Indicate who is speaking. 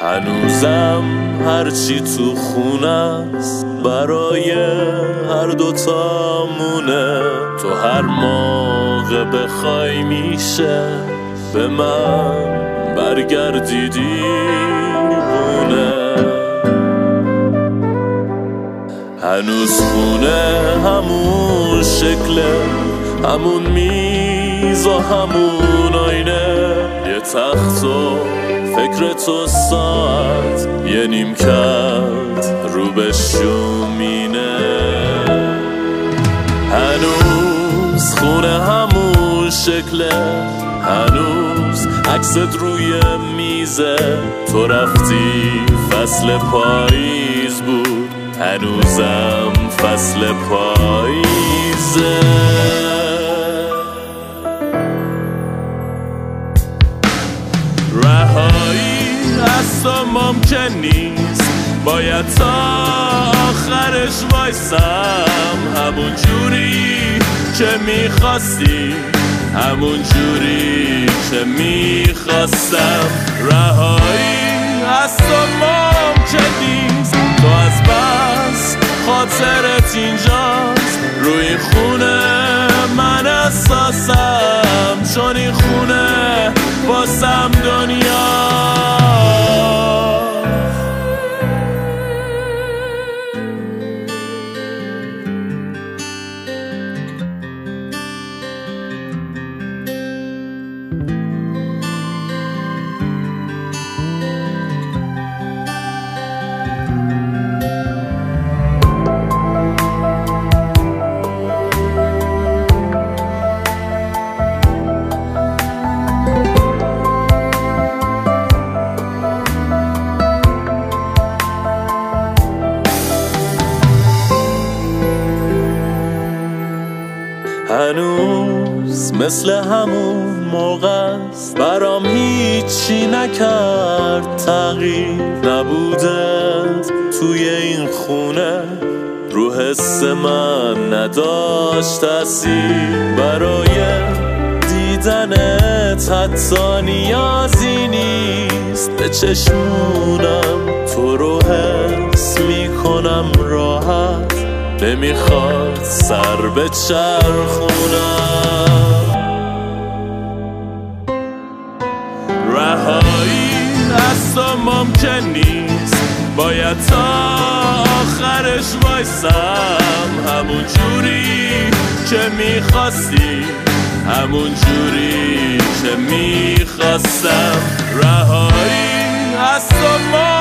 Speaker 1: هنوزم هرچی تو خونه است برای هر دوتامونه. تو هر موقع بخوای میشه به من برگردی دیوونه. هنوز خونه همون شکله، همون میز و همون آینه، یه تخت و فکر تو ساعت، یه نیمکت رو به شومینه. هنوز خونه همون شکله، هنوز عکست روی میزه. تو رفتی فصل پاییز بود، هنوزم فصل پاییزه. رهایی از تو ممکن نیست، باید تا آخرش وایسم. همون جوری که میخواستی، همون جوری که میخواستم. رهایی از تو ممکن نیست، تو از بس خاطرت اینجاست. روی خونه من اساسم، چون این خونه واسم دنیا. هنوز مثل همون موقع است، برام هیچی نکرد تغییر. نبودت توی این خونه رو حس من نداشت تأثیر. برای دیدنت حتی نیازی نیست، به چشمونم تو رو حس میکنم راحت. نمیخواد سر به چرخونم. رهایی از تو ممکن نیست، باید تا آخرش وایسم. همون جوری که میخواستی، همون جوری که میخواستم. رهایی از تو